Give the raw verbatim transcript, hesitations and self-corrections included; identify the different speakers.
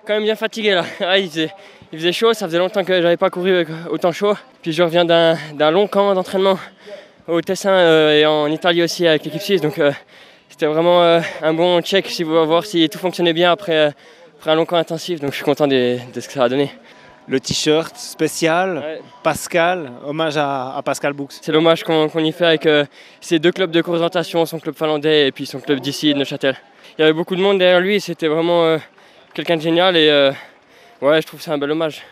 Speaker 1: quand même bien fatigué là. Ah, il, faisait, il faisait chaud, ça faisait longtemps que j'avais pas couru avec autant chaud. Puis je reviens d'un, d'un long camp d'entraînement au Tessin euh, et en Italie aussi avec l'équipe suisse. Donc euh, c'était vraiment euh, un bon check si vous voulez voir si tout fonctionnait bien après, euh, après un long camp intensif. Donc je suis content de, de ce que ça a donné.
Speaker 2: Le t-shirt spécial, ouais. Pascal, hommage à, à Pascal Boux.
Speaker 1: C'est l'hommage qu'on, qu'on y fait avec euh, ces deux clubs de course d'orientation, son club finlandais et puis son club d'ici, de Neuchâtel. Il y avait beaucoup de monde derrière lui, c'était vraiment euh, quelqu'un de génial et euh, ouais, je trouve que c'est un bel hommage.